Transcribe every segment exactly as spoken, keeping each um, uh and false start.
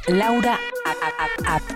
Laura a, a, a.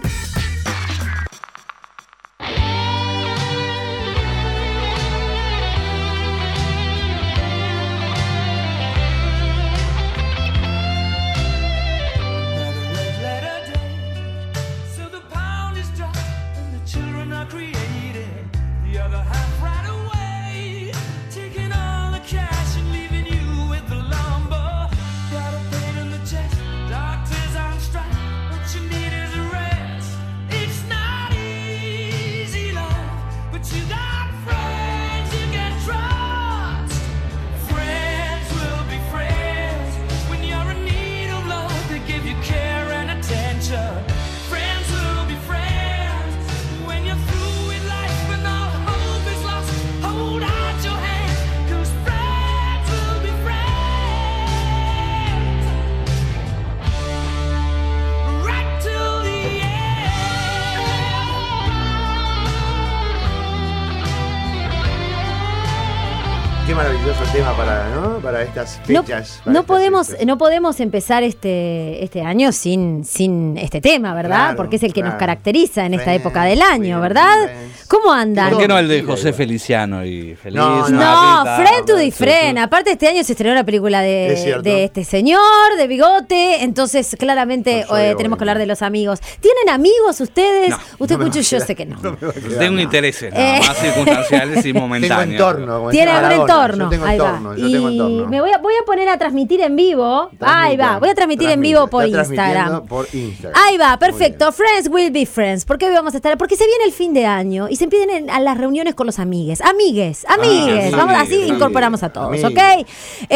Qué maravilloso tema para, ¿no? para estas fechas. No, no estas podemos, fechas. no podemos empezar este, este año sin, sin este tema, ¿verdad? Claro, Porque es el que claro. nos caracteriza en esta Friends, época del año, ¿verdad? Friends. ¿Cómo andan? ¿Por qué no el de Sí, José igual. Feliciano y Feliz? No, No, Navidad? Friend to the Sí, Friend. sí. Aparte, este año se estrenó la película Es de, cierto. de este señor, de bigote. Entonces, claramente, Con Zoe eh, tenemos que Boyle. hablar de los amigos. ¿Tienen amigos ustedes? No, Usted no me escucha, va a yo quedar- sé que no. no me va a quedar Tengo nada. intereses, nada Eh. más circunstanciales y momentáneos. Tengo entorno. como Tiene decía un Maradona. entorno. Yo tengo Ahí entorno. va. Yo Y tengo entorno. me voy a, voy a poner a transmitir en vivo. Ahí va. Voy a transmitir en vivo por Está Instagram. transmitiendo por Instagram. Ahí va, Muy perfecto. Friends will be friends. ¿Por qué vamos a estar? Porque se viene el fin de año y se empiezan a las reuniones con los amigues. Amigues, amigues. Ah, Vamos, amigues, así amigues, incorporamos a todos, amigues. ¿ok?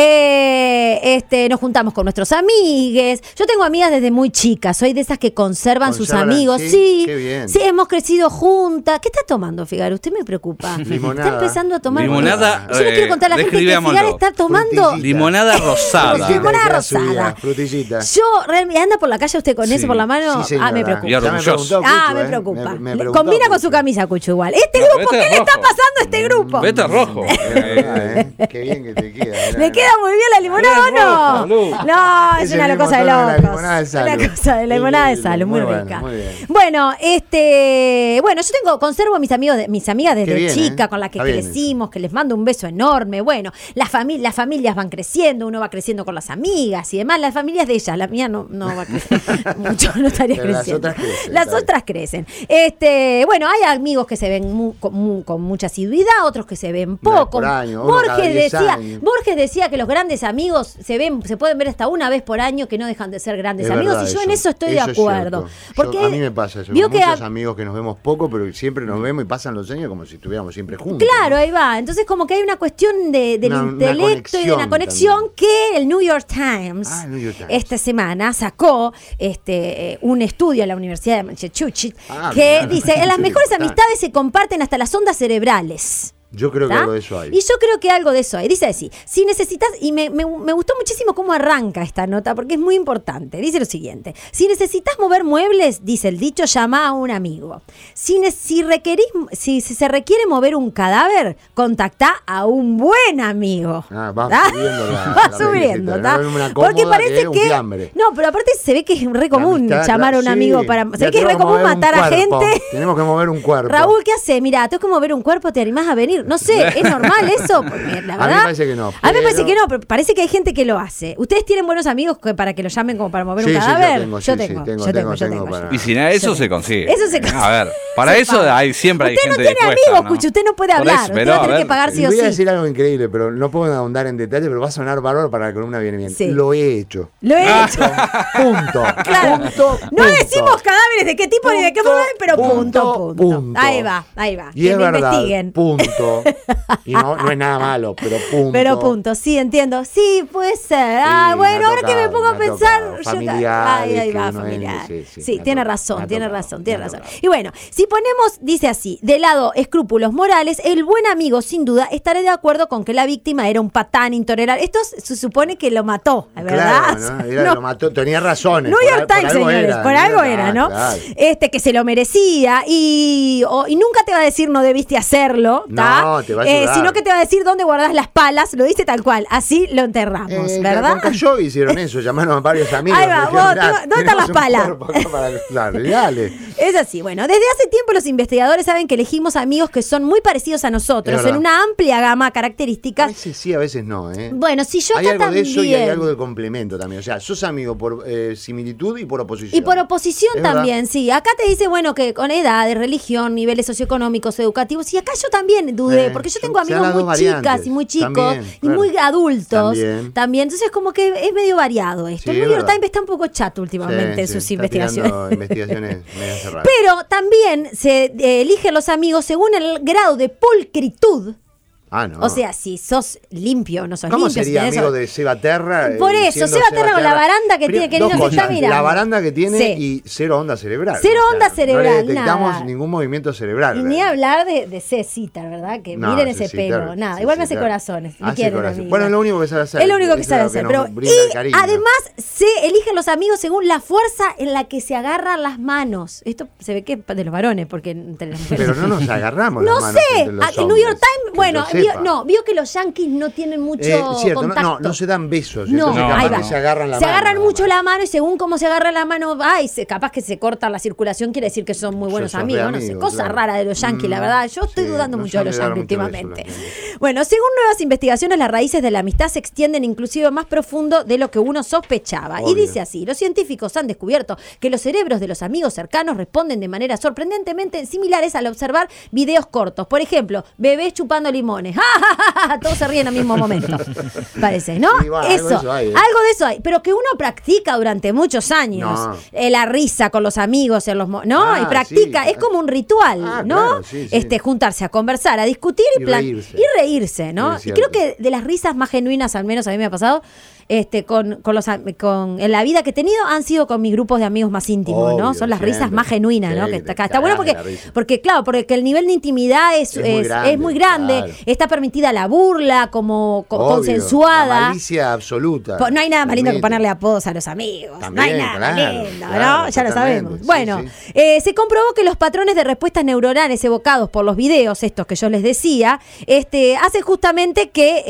Eh, este, nos juntamos con nuestros amigues. Yo tengo amigas desde muy chicas. Soy de esas que conservan, sus Conservan, amigos. sí, Sí, qué bien. sí, hemos crecido juntas. ¿Qué está tomando, Figaro? Usted me preocupa. Limonada. Está empezando a tomar. Limonada, Yo le eh, quiero contar a la gente que describámoslo. Figaro está tomando. Frutillita. Limonada rosada. Frutillita. Limonada Queda rosada. subida, Frutillita. Yo realmente anda por la calle usted con Sí. eso por la mano. Sí, señora. ah, me preocupa. Y Ya me orgulloso. preguntó Ah, Cucho, me ¿eh? preocupa. Me- me Le- preguntó Combina con Cucho. su camisa, Cucho, igual. Este No, grupo, pero ¿qué este le es está rojo. pasando a este grupo? Vete rojo. Eh, eh, Qué bien que te queda. ¿Le queda muy bien la limonada o roja, no? Lu. No, es Es una el mismo cosa de tono de la locos. limonada de Salu. Una cosa de la limonada de Muy Salu, muy bueno, rica. muy bien. Bueno, este, bueno, yo tengo, conservo a mis amigos, de- mis amigas desde Qué bien, chica, ¿eh? con las que Está bien crecimos, que les mando un beso enorme. Bueno, las, fami- las familias van creciendo, uno va creciendo con las amigas y demás. Las familias de ellas, la mía no, no va a crecer mucho, no estaría Pero las creciendo. otras crecen, Las está bien. otras crecen. Este, bueno, hay amigos que se ven mu- con, mu- con mucha asiduidad, otros que se ven Una vez poco. por año, uno cada Borges diez decía, años. Borges decía que los grandes amigos se ven, se pueden ver hasta una vez por año, que no dejan de ser grandes Es amigos, verdad y yo en eso estoy Eso de es acuerdo. cierto. Yo- Porque a mí me pasa eso. vio Con que muchos a- amigos que nos vemos poco, pero siempre nos vemos y pasan los años como si estuviéramos siempre juntos. Claro, ¿no? ahí va. Entonces como que hay una cuestión de, del Una- una intelecto y de la conexión conexión también. que el New York Times, Ah, el New York Times. esta semana sacó este eh, un estudio en la Universidad de Massachusetts Ah, que mirá. dice, en las Sí, mejores importante. amistades se comparten hasta las ondas cerebrales. Yo creo que ¿Tá? algo de eso hay. Y yo creo que algo de eso hay. Dice así, si necesitas, y me, me- me gustó muchísimo cómo arranca esta nota, porque es muy importante. Dice lo siguiente, si necesitas mover muebles, dice el dicho, llama a un amigo. Si, ne- si, requerís, si, si se requiere mover un cadáver, contactá a un buen amigo. Ah, va ¿Tá? subiendo la- Va la subiendo, mesita, ¿tá? no es una Porque cómoda parece que es un que... fiambre. No, pero aparte se ve que es re común La amistad, llamar a un claro, amigo sí. para... Ya Se ve que es re tenemos común mover un matar a cuerpo. gente. Tenemos que mover un cuerpo. Raúl, ¿qué hace? Mira, tengo que mover un cuerpo, ¿te animás a venir? No sé, ¿es normal eso? Porque la A mí verdad, me parece que no, A mí me pero- parece que no, pero parece que hay gente que lo hace. ¿Ustedes tienen buenos amigos que para que lo llamen como para mover Sí, un sí, yo cadáver? tengo, sí, yo sí, tengo, tengo, yo tengo, tengo, yo tengo tengo. para- Y si nada, eso Yo se tengo. consigue. Eso se consigue. A ver, para Se eso paga. hay siempre hay Usted no gente tiene dispuesta, amigos, ¿no? Cucho, usted no puede Por hablar. eso, Usted pero, va a a tener ver, que pagar sí Y o voy a sí. decir algo increíble, pero no puedo ahondar en detalle, pero va a sonar bárbaro para la columna viene bien. Sí. Lo he hecho. Lo he Ah, hecho. Punto. Claro. Punto. No punto. decimos cadáveres de qué tipo ni de qué Punto, forma, pero punto, punto, punto. punto. Ahí va, ahí va. Y que es me verdad. investiguen. Punto. Y no, no es nada malo, pero punto. Pero punto, sí, entiendo. Sí, puede ser. Ah, Sí, bueno, me ha ahora que me tocado, pongo a me ha pensar. tocado. yo- Familiares Ay, ahí que va, uno familiar. es- sí, sí, Sí, me ha tiene tocado, me razón, ha tiene tocado, razón, me tiene ha razón. tocado. Y bueno, si ponemos, dice así, de lado escrúpulos morales, el buen amigo, sin duda, estaré de acuerdo con que la víctima era un patán intolerable. Esto se supone que lo mató, ¿verdad? Claro, ¿no? Era- No. lo mató, tenía razones. New por York al- por Times, algo señores, era, por New algo York- era, ah, ¿no? claro. Este, que se lo merecía y, o- y nunca te va a decir no debiste hacerlo, No, ¿tá? No, te va a eh, ayudar. sino que te va a decir dónde guardás las palas, lo dice tal cual, así lo enterramos, Eh, ¿verdad? Con Cayo hicieron eso, llamaron a varios amigos. Ahí va, le dijeron, vos, "Mirá, ¿dónde están las tenemos un palas?" cuerpo acá para cruzar". Dale. Es así, bueno, desde hace tiempo los investigadores saben que elegimos amigos que son muy parecidos a nosotros, Es verdad. en una amplia gama de A características. veces sí, a veces no, ¿eh? Bueno, si yo hay acá algo también... de eso y hay algo de complemento también. O sea, sos amigo por eh, similitud y por oposición. Y por oposición Es también, verdad. sí. Acá te dice, bueno, que con edad, religión, niveles socioeconómicos, educativos. Y acá yo también dudé, Eh, porque yo son- tengo se dan amigos las muy dos chicas variantes. y muy chicos También, y claro. muy adultos También. también. Entonces, como que es medio variado esto. Sí, el es New York verdad. Times está un poco chato últimamente Sí, en sí, sus está investigaciones. tirando investigaciones medio cerradas. Pero también se eh, eligen los amigos según el grado de pulcritud. Ah, no. O sea, si sos limpio, no sos ¿Cómo limpio. si sería tenés- amigo de Seba Terra? Por eh, eso, siendo Seba Terra con la baranda que Primero, tiene, que dos ni nos está cosas, mirando. La baranda que tiene Sí. y cero onda cerebral. Cero O sea, onda cerebral, No le detectamos nada. ningún movimiento cerebral. Y ni hablar de, de Cecita, ¿verdad? Que No, miren ese Cecita, pelo. Nada, igual me hace Cecita. corazones. Me Hace quieren, corazón. amiga. Bueno, es lo único que sabe hacer. Es lo único que Eso sabe es lo hacer. nos Pero, brinda el y cariño. además se eligen los amigos según la fuerza en la que se agarran las manos. Esto se ve que es de los varones, porque entre las mujeres. Pero no nos agarramos No las manos sé, entre los ah, el New York hombres, Times, que bueno, yo vio, sepa. no, vio que los yanquis no tienen mucho Eh, cierto, no, contacto. no, no se dan besos. No, entonces No, capaz ahí que va. se agarran la se mano. agarran nada mucho más. la mano y según cómo se agarra la mano, ay, se, capaz que se corta la circulación, quiere decir que son muy buenos Sos re amigos, no sé, amigos, cosa claro. rara de los yanquis, la Mm, verdad. Yo estoy sí, dudando no mucho de son los de dar yanquis mucho beso, últimamente. los yanquis. Bueno, según nuevas investigaciones, las raíces de la amistad se extienden inclusive más profundo de lo que uno sospechaba. Obvio. Y dice así, los científicos han descubierto que los cerebros de los amigos cercanos responden de manera sorprendentemente similares al observar videos cortos. Por ejemplo, bebés chupando limones. ¡Ja, ja, ja, ja! Todos se ríen al mismo momento. Parece, ¿no? Sí, va, algo eso, de eso hay, ¿eh? algo de eso hay. Pero que uno practica durante muchos años. No. Eh, la risa con los amigos, en los mo- ¿no? Ah, y practica, sí. es como un ritual, Ah, ¿no? claro, sí, sí. Este, juntarse a conversar, a discutir y, Y plan- reírse. y reírse, ¿no? Es Y creo cierto. que de las risas más genuinas, al menos a mí me ha pasado, este, con, con los am- con en la vida que he tenido, han sido con mis grupos de amigos más íntimos, ¿no? Obvio, Son las risas siempre. más genuinas, ¿no? Sí, Que te está acá. Está bueno cagás de porque, la risa. porque, claro, porque el nivel de intimidad es, Es muy es, grande, es muy grande, claro. está permitida la burla, como co- Obvio, consensuada. La malicia absoluta. Po- No hay nada más lindo que Permite. ponerle apodos a los amigos. También, no hay nada más claro, lindo, claro, ¿no? Ya lo totalmente, sabemos. sí, Bueno, sí. eh, se comprobó que los patrones de respuestas neuronales evocados por los videos, estos que yo les decía, este, hacen justamente que,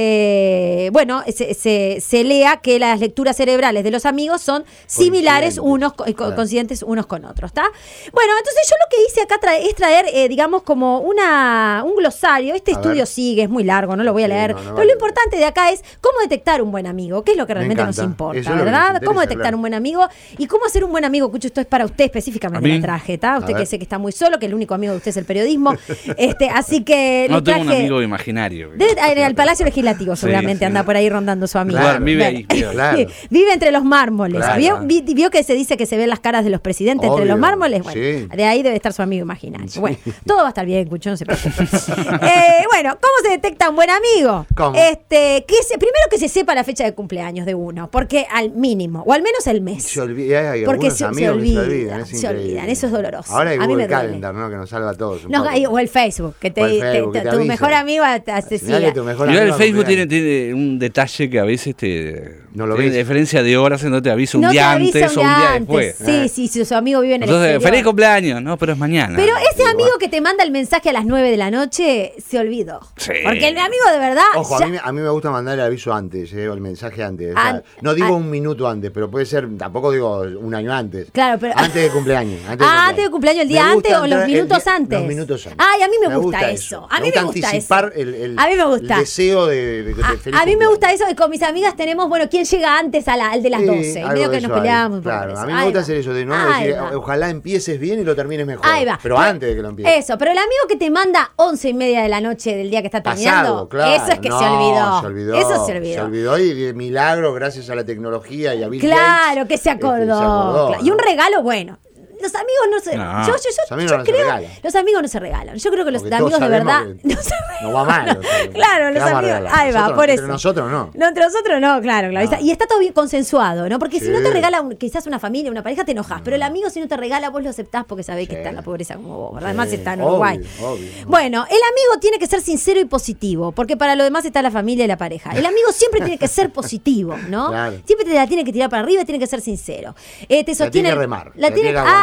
este, bueno, se, se- se lea que las lecturas cerebrales de los amigos son similares Coincidentes, unos, co- co- claro. coincidentes unos con otros, ¿está? Bueno, entonces yo lo que hice acá tra- es traer, eh, digamos, como una un glosario. Este A estudio ver. sigue, es muy largo, no lo voy a Sí, leer. no, no pero vale. lo importante de acá es cómo detectar un buen amigo, que es lo que Me realmente nos encanta. importa, Eso es lo que nos ¿verdad? interesa, Cómo detectar claro. un buen amigo y cómo hacer un buen amigo. Cucho, esto es para usted específicamente ¿A mí? lo traje, ¿está? Usted A que ver. sé que está muy solo, que el único amigo de usted es el periodismo. este, así que No le tengo un traje. amigo imaginario. Debe- en el Palacio Legislativo seguramente sí. anda por ahí rondando su amigo. Claro, vive Bien. ahí, vive ahí. Claro. Vive entre los mármoles. Claro. ¿Vio, vi- vio que se dice que se ven las caras de los presidentes entre Obvio, los mármoles? Bueno, sí. de ahí debe estar su amigo imaginario. Sí. Bueno, todo va a estar bien, Cucho, no se preocupe. Eh, bueno, ¿cómo se detecta un buen amigo? ¿Cómo? Este, que se, primero que se sepa la fecha de cumpleaños de uno, porque al mínimo, o al menos el mes. Se olvida, hay Porque algunos se- se amigos que olvidan, se olvidan, es se increíble. olvidan, eso es doloroso. Ahora hay A mí Google me duele. Calendar, ¿no? Que nos salva a todos. un No, poco. hay- o el Facebook, que te, O el te- Facebook, te- que te tu avisa. mejor amigo te, te Mirá que siga. tu mejor Igual el amigo Facebook tiene, cumpleaños. tiene un detalle que a veces te No lo tiene ves. diferencia de horas en donde te avisa un No te día avisa antes o un día después. Sí, Eh. sí, si su amigo vive en el Entonces, exterior. feliz cumpleaños, no, pero es mañana. Pero ese Igual. amigo que te manda el mensaje a las nueve de la noche se olvidó. Sí. Porque el amigo de verdad. Ojo, ya- a mí, me- a mí me gusta mandar el aviso antes, eh, o el mensaje antes. O sea, An- no digo an- un minuto antes, pero puede ser, tampoco digo un año antes. Claro, pero- Antes de cumpleaños. Antes Ah, antes de cumpleaños, el día Me gusta antes o los entrar el minutos día- antes. Los minutos antes. Ay, a mí me, gusta, eso. A mí me gusta anticipar eso. El, el- a mí me gusta. el deseo de, de, de A, feliz a mí me gusta cumpleaños. eso que con mis amigas tenemos, bueno, ¿quién llega antes a la- al de las Sí, doce? Y algo medio de que nos eso hay. peleamos. por Claro, eso. a mí me Ahí gusta va. hacer eso de no Ahí decir, va. ojalá empieces bien y lo termines mejor. Ahí va. Pero antes de que lo empieces. Eso, pero el amigo que te manda once y media de la noche del día que está terminando, Pasado, claro. eso es que No, se olvidó. se olvidó. Eso se olvidó. Se olvidó y de milagro, gracias a la tecnología y a Bill Claro, Gates, que se acordó. este, se acordó, Claro. Y un ¿no? regalo bueno. Los amigos no se. No. Yo, yo, yo, Los amigos yo no se creo. regalan. Los amigos no se regalan. Yo creo que los Porque todos amigos de sabemos verdad. que No se no va mal. o sea, Claro, ¿qué los vamos a amigos. regalar? Ahí va, Nosotros- por entre eso. nosotros no. No, entre nosotros no, claro, claro. No. Y está todo bien consensuado, ¿no? Porque si Sí. no te regala un- quizás una familia, una pareja, te enojas. Pero el amigo, si no te regala, vos lo aceptás porque sabés que Sí. está en la pobreza como vos, ¿verdad? Sí, Además está en obvio, Uruguay. obvio. Bueno, el amigo tiene que ser sincero y positivo, porque para lo demás está la familia y la pareja. El amigo siempre tiene que ser positivo, ¿no? Claro. Siempre te la tiene que tirar para arriba y tiene que ser sincero. Eh, te La sostiene. tiene que remar, La la tiene, tiene que ahí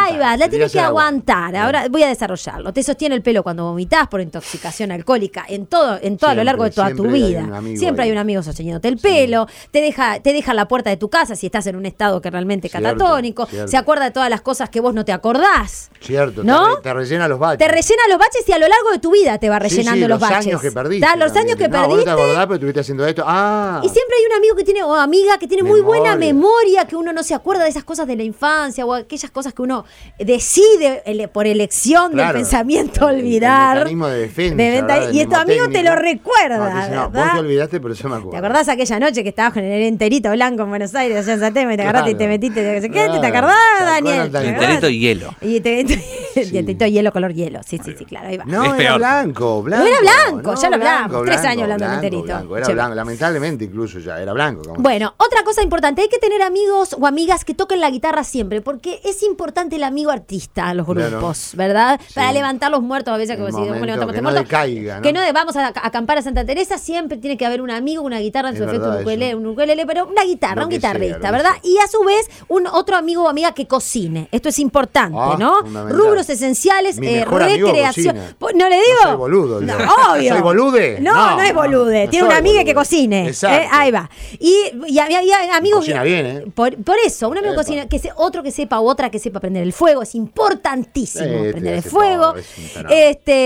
aguantar. Ahí va, la Te tienes tiras que al agua. aguantar. Ahora voy a desarrollarlo. Te sostiene el pelo cuando vomitas por intoxicación alcohólica en todo, en todo a lo Siempre, largo de toda tu siempre hay vida. un amigo Siempre ahí. hay un amigo sosteniéndote el pelo, te deja, te deja en la puerta de tu casa si estás en un estado que realmente Cierto, catatónico, cierto. se acuerda de todas las cosas que vos no te acordás. Cierto, ¿No? te, re- te rellena los baches. Te rellena los baches y a lo largo de tu vida te va Sí, rellenando sí, los baches. años que perdiste. ¿Tá? Los también. años que no, vos perdiste. no te acordás, pero estuviste haciendo esto. Ah. Y siempre hay un amigo que tiene, o amiga que tiene muy buena Memoria. memoria, que uno no se acuerda de esas cosas de la infancia o aquellas cosas que uno decide ele- por elección Claro. del pensamiento El- el olvidar. mecanismo de defensa, De venta- ¿verdad? El y tu amigo te lo mnemotécnico. recuerda, No, te dice, no, vos ¿verdad? te olvidaste, pero yo me acuerdo. ¿Te acordás aquella noche que estabas con el enterito blanco en Buenos Aires, allá en Satema, y te agarraste y te Claro. metiste? ¿Te, ¿Qué? Claro. ¿Te acordás, ¿Se Daniel? acuerdan ¿Te del acordás? Enterito y hielo. Y te, dientito hielo, color hielo. Sí, sí, sí, claro, ahí va. No, Es era peor. blanco, blanco. No era blanco, ya lo hablamos. Tres blanco, años hablando de blanco, enterito. blanco, Era Che. blanco, lamentablemente incluso ya, era blanco. como- Bueno, otra cosa importante, hay que tener amigos o amigas que toquen la guitarra siempre, porque es importante el amigo artista en los Claro. grupos, ¿verdad? Sí. Para levantar los muertos a veces, El como si momento bueno, levantamos que este no muerto. decaiga, ¿no? Que no de- vamos a, a acampar a Santa Teresa, siempre tiene que haber un amigo, una guitarra en Es su efecto, verdad un ukelele, eso. un ukelele, pero una guitarra, Lo un que sea, guitarrista, lo que ¿verdad? sea. Y a su vez, un otro amigo o amiga que cocine. Esto es importante, Ah, ¿no? fundamental. Rubros esenciales, Mi eh, mejor amigo recreación. cocina. Po- ¿No le digo? No soy boludo, yo. No, obvio. ¿Soy bolude? No, no, No, es bolude. no Tiene una soy amiga bolude. que cocine. Exacto. Eh, ahí va. Y, y, y- y amigos. Cocina bien, ¿eh? Por, por eso, un amigo Epa. cocina, que se, otro que sepa u otra que sepa prender el fuego, es importantísimo Este prender el hace fuego. todo, es un tarado.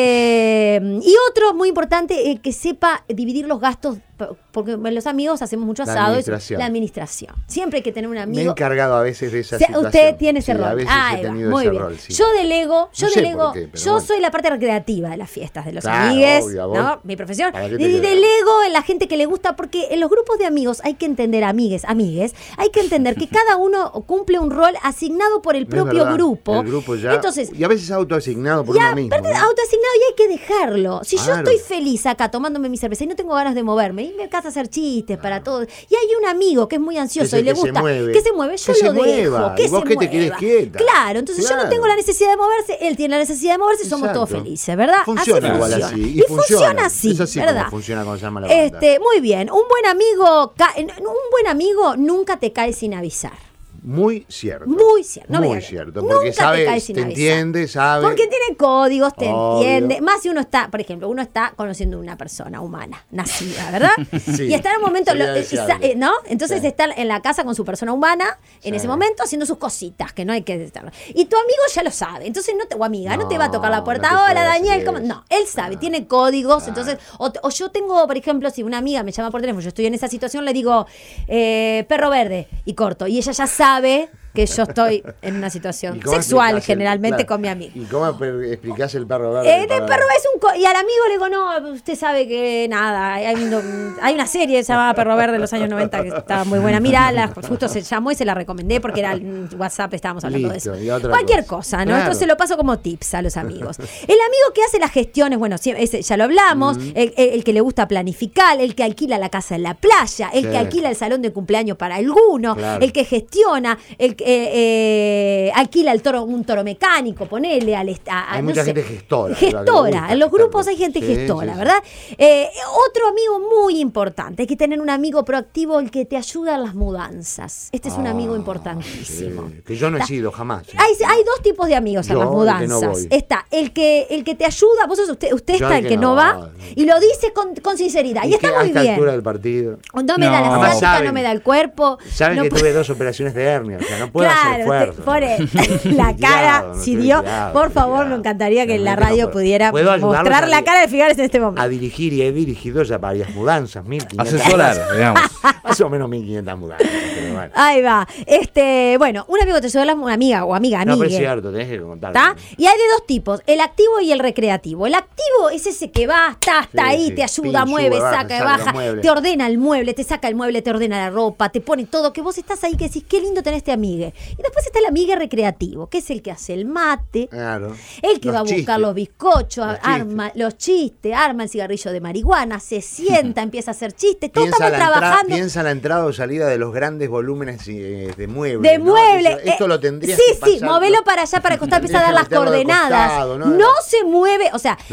Este y otro muy importante, eh, que sepa dividir los gastos, p- porque los amigos hacemos mucho La asado. y- administración. La administración. Siempre hay que tener un Me he amigo. encargado a veces de esa O sea, situación. usted tiene ese Sí, A rol. veces Ahí he va, tenido muy ese bien. rol, sí. Yo delego, yo No sé delego, por qué, pero yo bueno. soy la parte recreativa de las fiestas de los Claro, amigues, obvio, vos. ¿no? Mi profesión. ¿Para qué te Y quedas? delego en la gente que le gusta, porque en los grupos de amigos hay que entender, amigues, amigues, hay que entender que cada uno cumple un rol asignado por el Es propio verdad, grupo. El grupo ya. Entonces, y a veces autoasignado por y uno mismo. aparte ¿no? autoasignado, y hay que dejarlo. Si yo Claro. estoy feliz acá tomándome mi cerveza y no tengo ganas de moverme, y me casa a hacer chistes para todo, y hay un amigo que es muy ansioso Ese y le que se gusta mueve. que se mueve, yo Que se lo dejo. mueva. Que Y vos se que te mueva. quedes quieta. Claro, entonces yo no Claro. tengo la necesidad de moverse, él tiene la necesidad de moverse, somos Exacto. todos felices, ¿verdad? Funciona así igual funciona. así. Y, Y funciona, funciona. así, Es así ¿verdad? como funciona cuando se llama la banda. Este, muy bien, un buen amigo, ca- un buen amigo nunca te cae sin avisar. Muy cierto. Muy cierto. No me Muy digas. cierto. Nunca Porque te sabe, cae te, sin avisar. entiende, sabe. Porque tiene códigos, te Obvio. entiende. Más si uno está, por ejemplo, uno está conociendo una persona humana, nacida, ¿verdad? Sí, Y está en un momento, sería lo- eh, deseable. sa- eh, ¿no? Entonces Sí. está en la casa con su persona humana, en Sí. ese momento, haciendo sus cositas, que no hay que estar. Y tu amigo ya lo sabe. Entonces, no te, o amiga, no, te va a tocar la No, puerta. no te Hola, puede Daniel. hacer ¿cómo? eso. No, él sabe, Claro. tiene códigos. Claro. Entonces, o, o yo tengo, por ejemplo, si una amiga me llama por teléfono, yo estoy en esa situación, le digo, eh, perro verde, y corto. Y ella ya sabe que yo estoy en una situación ¿Y cómo sexual explicás el- generalmente claro, con mi amigo. ¿Y cómo pe- explicás el perro verde? Eh, el para- perro es un co- y al amigo le digo, no, usted sabe que nada, hay, un- hay una serie que se llamaba Perro Verde en los años noventa que estaba muy buena. Mirala, justo se llamó y se la recomendé porque era en WhatsApp, estábamos hablando Listo, de y eso. otra Cualquier cosa. cosa, ¿no? Claro. Esto se lo paso como tips a los amigos. El amigo que hace las gestiones, bueno, sí, ese ya lo hablamos, Mm. el, el- el que le gusta planificar, el que alquila la casa en la playa, el Sí. que alquila el salón de cumpleaños para alguno, Claro. el que gestiona, el que eh, eh, alquila el toro, un toro mecánico, ponele al est- a- a- Hay no mucha sé. gente gestora, ¿verdad? Que le Gestora, gusta en los gestar grupos hay cosas. gente Sí, gestora, sí, sí. ¿verdad? Eh, otro amigo muy importante, hay que tener un amigo proactivo, el que te ayuda en las mudanzas. Este es un Ah, amigo importantísimo. sí, que yo no he sido jamás. ¿eh? Hay, hay dos tipos de amigos en Yo, las el que mudanzas. no voy. Está el que el que te ayuda, vos sos usted, usted Yo está el el que que no no va va. y lo dice con, con sinceridad. Y, Y está que a muy esta bien. altura del partido. No me da la No. Además asiática, saben- no me da el cuerpo. Saben no que puedo- tuve dos operaciones de hernia, o sea, no puedo hacer Claro, fuerza. te pone la cara, Tirado, no si estoy Dios, tirado, por estoy favor, tirado. me encantaría que en la Realmente no radio puedo. pudiera Puedo ayudarlos mostrar a la di- cara de Figueres en este momento. A dirigir y he dirigido ya varias mudanzas, mil quinientas. Asesorar, digamos. Más o menos mil quinientas mudanzas. Pero bueno. Ahí va. Este, bueno, un amigo te ayuda, a la- una amiga o amiga, No, pero amigue. es cierto, tenés que contar. ¿Tá? Y hay de dos tipos, el activo y el recreativo. El activo es ese que va, está, está Sí, ahí, sí. te ayuda, Pin, mueve, sube, baja, saca, saca baja, los muebles. te ordena el mueble, te saca el mueble, te ordena la ropa, te pone todo, que vos estás ahí que decís, qué lindo tener este amigue. Y después está el amigue recreativo, que es el que hace el mate, Claro. el que Los va a buscar chistes. los bizcochos, Los arma los chistes, arma el cigarrillo de marihuana, se sienta, empieza a hacer chistes, todos Piensa estamos la, entra- trabajando. piensa la entrada o salida de los grandes volúmenes eh, de muebles. De ¿no? mueble. Esto, esto eh, lo tendrías sí, que sí, pasar, movelo ¿no? para allá, para el costado, empieza a dar Tendrías las que meterlo de coordenadas. costado, ¿no? ¿no? se mueve, o sea, No.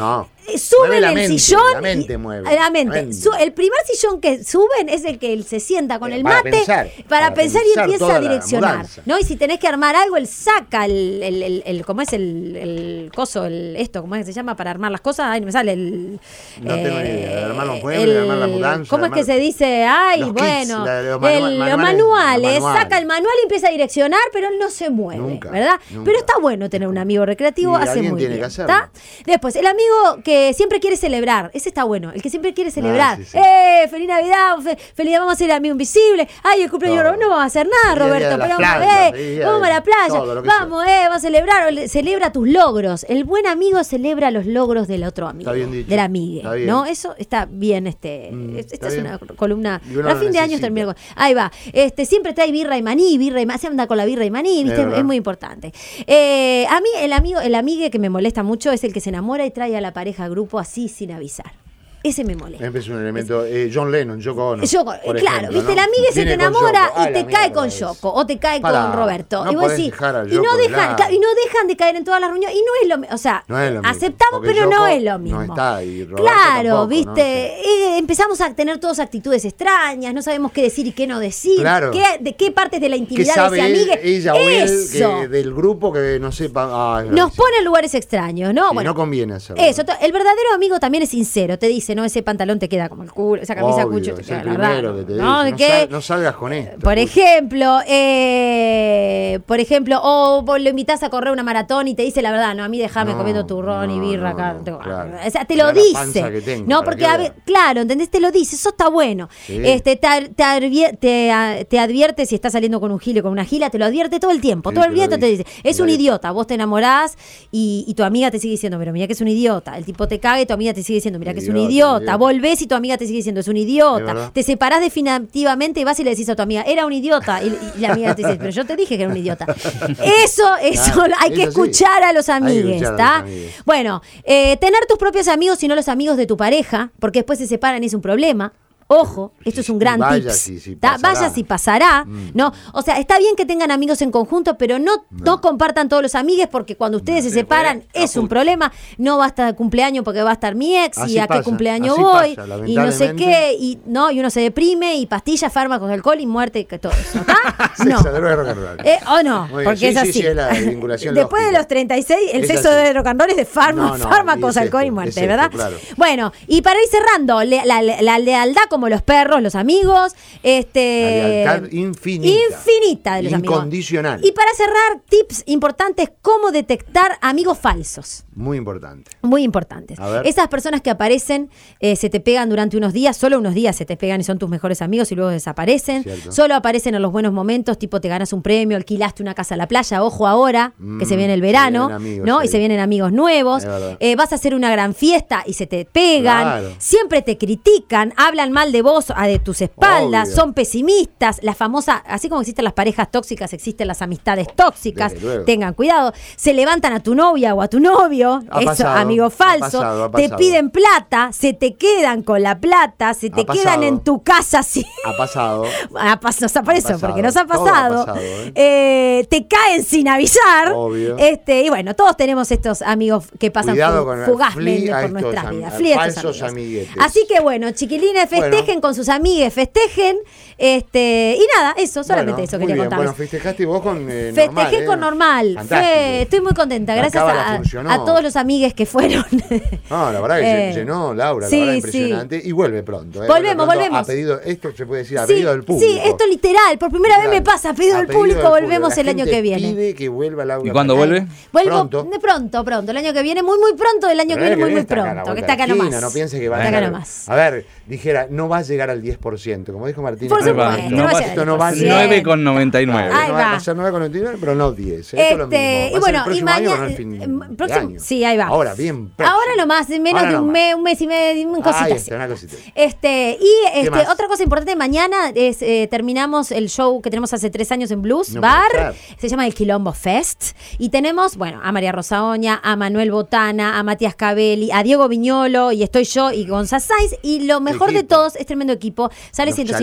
Eh, Suben Mueve la el mente, sillón. la mente y- mueve, La mente. la mente. Su- el primer sillón que suben es el que él se sienta con Eh, el para mate pensar, para, para pensar y pensar empieza toda a la direccionar. mudanza. ¿No? Y si tenés que armar algo, él saca el, el, el, el- ¿cómo es el, el coso? El, esto, ¿cómo es que se llama? Para armar las cosas. Ay, no me sale el. No tengo ni idea. De armar los muebles, el- de armar la mudanza, ¿Cómo de es que armar- se dice? Ay, Los kits, bueno. la- los el- manua- los manuales, manuales. los manuales. Saca el manual y empieza a direccionar, pero él no se mueve. Nunca, ¿Verdad? nunca. Pero está bueno tener un amigo recreativo, Y hace alguien muy tiene bien. que hacerlo. ¿Está? Después, el amigo que siempre quiere celebrar. Ese está bueno. El que siempre quiere celebrar. sí, sí. ¡Eh! ¡Feliz Navidad! Fe- ¡Feliz! Vamos a ser el amigo invisible. ¡Ay, el cumpleaños! Todo. No vamos a hacer nada, Feliz día Roberto. de la Pero playa, vamos, eh, feliz día vamos de a la playa. todo lo que Vamos, eh, vamos a celebrar. Le- Celebra tus logros. El buen amigo celebra los logros del otro amigo. Está bien dicho. Del amigue. Está bien. ¿No? Eso está bien. este Mm, Esta está es bien. una columna. Y uno A lo fin de año necesita. termina con. Ahí va. Este, siempre trae birra y maní, birra y maní. Se anda con la birra y maní, ¿viste? Es verdad. Es muy importante. Eh, a mí, el amigo, el amigue que me molesta mucho es el que se enamora y trae a la pareja a grupo así sin avisar. Ese me molesta. Es un elemento. eh, John Lennon, Yoko Ono. Yo, por claro, ejemplo, viste, ¿no? el amigue se te Viene con enamora Yoko. Ah, y te la cae mierda con es. Yoko o te cae Pará, con Roberto. no y vos podés decís, dejar a y no Yoko de dejan, lado. claro, y no dejan de caer en todas las reuniones. Y no es lo mismo, o sea, No es lo mismo, aceptamos, porque pero no Yoko es lo mismo. no está y Roberto claro, tampoco, viste, ¿no? Sí. eh, empezamos a tener todas actitudes extrañas, no sabemos qué decir y qué no decir, Claro. qué, de qué partes de la ¿Qué intimidad sabe de ese él, amigue. ella o él Eso. que del grupo que no sepa? Ah, es Nos bravísimo. pone en lugares extraños, ¿no? Sí, Bueno, no conviene hacerlo. eso, to- el verdadero amigo también es sincero, te dice, no, ese pantalón te queda como el culo, esa camisa Obvio, cucho te es queda el la verdad. primero que te ¿no? dice, ¿De no, qué? sal- no salgas con esto. Por Cucho. ejemplo, eh, por ejemplo, o vos lo invitás a correr una maratón y te dice la verdad, no, a mí déjame No, comiendo turrón y no, birra no, acá. no, no tengo- claro. O sea, te Mirá lo la dice. panza que tengo, No, para porque que a veas. ve- claro, ¿entendés? Te lo dice, eso está bueno. Sí. Este, te, ar- te, arvie- te, a- te advierte si estás saliendo con un gil o con una gila, te lo advierte todo el tiempo. Sí, todo el te lo viento te dice. dice, es Te un lo dice. idiota, vos te enamorás y, y tu amiga te sigue diciendo, pero mira que es un idiota. El tipo te caga y tu amiga te sigue diciendo, mira que es un Idiota, idiota. idiota. Volvés y tu amiga te sigue diciendo, es un Es idiota. verdad. Te separás definitivamente y vas y le decís a tu amiga, era un idiota. Y, y la amiga te dice, pero yo te dije que era un idiota. Eso, eso, Claro, hay que eso sí. escuchar a los Hay que amigues, escuchar a ¿está? los amigues. Bueno, eh, tener tus propios amigos y no los amigos de tu pareja, porque después se separan y es un problema. Ojo, esto es un gran Vaya tips. si- si ¿tá? pasará. Vaya si pasará, ¿no? O sea, está bien que tengan amigos en conjunto, pero no, no. compartan todos los amigues porque cuando ustedes No, se sí, separan pues, es un caput. problema. No va a estar cumpleaños porque va a estar mi ex Así y a pasa, qué cumpleaños así voy pasa, y no sé lamentablemente. qué y no y uno se deprime y pastillas, fármacos, alcohol y muerte y que todo eso, ¿está? No. Sexo, droga, rock and roll. Eh, o no, Muy bien. porque Sí, es sí, así. sí, es la vinculación Después de lógica. los treinta y seis, el Es sexo así. de rock and roll es de fárma- No, no, fármacos, y es alcohol y esto, muerte, es esto, ¿verdad? claro. Bueno, y para ir cerrando, le- la, la- la lealtad como los perros, los amigos, este La lealtad infinita. infinita de los amigos. Incondicional. Y para cerrar, tips importantes, cómo detectar amigos falsos. Muy importante. Muy importantes. A ver. Esas personas que aparecen, eh, se te pegan durante unos días, solo unos días se te pegan y son tus mejores amigos y luego desaparecen. Cierto. Solo aparecen en los buenos momentos, tipo te ganas un premio, alquilaste una casa a la playa, ojo ahora, Mm, que se viene el se verano, vienen amigos ¿no? ahí. Y se vienen amigos nuevos. Es verdad. Eh, vas a hacer una gran fiesta y se te pegan. Claro. Siempre te critican, hablan mal de vos, a de tus espaldas, Obvio. son pesimistas. La famosa, así como existen las parejas tóxicas, existen las amistades tóxicas. Desde luego. Tengan cuidado. Se levantan a tu novia o a tu novio, Ha eso, pasado, amigo ha falso. pasado, ha Te pasado. piden plata, se te quedan con la plata, se te Ha quedan pasado. en tu casa así. Ha pasado. Ah, pas- nos ha por Ha eso, pasado. porque nos ha Todo ha pasado. pasado, ¿eh? Eh, te caen sin avisar. Obvio. Este, y bueno, todos tenemos estos amigos que pasan Cuidado fu- con el- fugazmente flee a por estos nuestras am- vidas. a Flee a estos falsos amigos. amiguetes. Así que bueno, chiquilines, festejen Bueno. con sus amigues, festejen. Este, y nada, eso, solamente Bueno, eso muy quería bien. contarles. Bueno, festejaste vos con eh, Festejé normal, ¿eh? con normal. Fantástico. Fue- estoy muy contenta. La Gracias cábala a, funcionó. a todos los amigues que fueron. No, la verdad que Eh, se llenó, Laura, sí, la verdad sí. impresionante. Y vuelve pronto. ¿eh? Volvemos, Vuelve pronto volvemos. A pedido, esto se puede decir a Sí, pedido del público. sí, esto literal. Por primera vez Claro. me pasa. A pedido A del pedido público, del volvemos La el año gente que viene. Pide que vuelva Laura. ¿Y cuándo Pérez. vuelve? Vuelvo Pronto. de pronto, pronto. El año que viene, muy, muy pronto. El año Pero que el viene, muy, muy está acá a la pronto. Que vuelta está acá de la nomás. esquina, No piense que va a Está acá llegar. nomás. A ver, dijera, no va a llegar al diez por ciento. Como dijo Martín. Por Ahí va, supuesto, no no va- va a esto no va a ser nueve con noventa y nueve. Ahí no va. va a ser nueve con noventa y nueve, pero no diez. Esto es lo mismo. Este, Va y a ser bueno, el y próximo año, mañana. pero no el fin eh, de próximo- año. Sí, ahí va. Ahora, bien. próximo. Ahora nomás, menos Ahora de un nomás. mes, un mes y medio, un cosita Ahí así. está, una cosita. Este, y este, más? otra cosa importante, mañana es eh, terminamos el show que tenemos hace tres años en Blues No Bar. puede ser. Se llama el Quilombo Fest. Y tenemos, bueno, a María Rosa Oña, a Manuel Botana, a Matías Cabelli, a Diego Viñolo, y estoy yo y Gonza Sainz. Y lo mejor de Equipo. todos es tremendo equipo. Sale Los ciento cincuenta, chalecos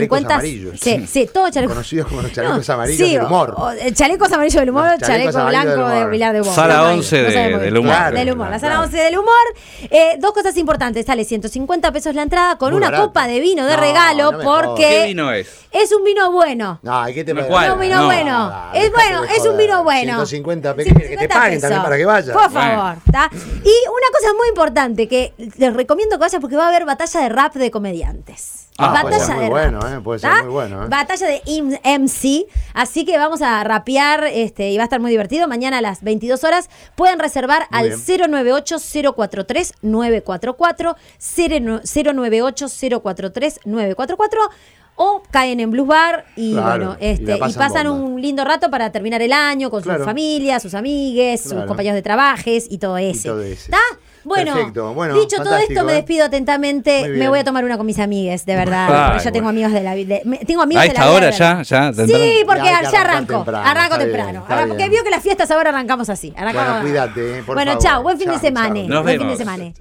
amarillos. Sí, sí, todo chaleco. Conocidos como los chalecos No, amarillos sí, del humor. o- o- eh, chalecos amarillos del humor, Los chaleco chalecos amarillos blanco del de humor. Pilar de Bob. Sala No, no, once no de- sabemos del bien. humor. Claro, del humor, la sala Claro. once del humor. Eh, dos cosas importantes, sale ciento cincuenta pesos la entrada con Muy una barato. copa de vino de No, regalo no me porque ¿Qué vino es? es un vino bueno. No, ¿y qué te No, parece? ¿cuál? Es un vino No. bueno. Ah, es dejate bueno, de es un joder. vino bueno. ciento cincuenta pesos, que te paguen también para que vayas. Por Bueno. favor. ¿tá? Y una cosa muy importante que les recomiendo que vayan porque va a haber batalla de rap de comediantes. Ah, puede batalla ser muy de bueno, rap, eh, puede ser ¿tá? muy bueno, eh. Batalla de M C. Así que vamos a rapear este, y va a estar muy divertido. Mañana a las veintidós horas pueden reservar Muy al bien. cero nueve ocho cero cuatro tres nueve cuatro cuatro, cero nueve ocho cero cuatro tres nueve cuatro cuatro. O caen en Blues Bar y Claro, bueno, y la este, y, pasan pasan bomba. un lindo rato para terminar el año con Claro. sus familias, sus amigues, sus Claro. compañeros de trabajes y todo ese. todo ese. ¿Está? Bueno, Perfecto, bueno, dicho todo fantástico, esto, me ¿eh? despido atentamente. Muy Me bien. voy a tomar una con mis amigues, de verdad. Ay, porque yo tengo bueno. amigos de la vida. me- Tengo amigos ¿A de la esta vida hora de ya? verdad. ya Sí, temprano? porque Ya hay que ya arrancar arranco. temprano, arranco está bien, temprano. está Arranco- bien. porque vio que las fiestas ahora arrancamos así. Arrancamos. Bueno, cuídate, eh, por Bueno, favor. chao. Buen fin de Chao, semana. chao. Nos Buen fin de vemos. semana.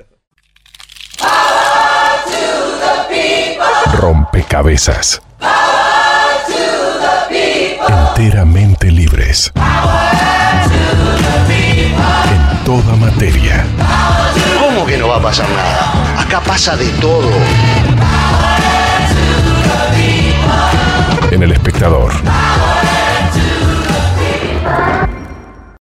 Rompecabezas. Enteramente libres. En toda materia. ¿Cómo que no va a pasar nada? Acá pasa de todo. En El Espectador.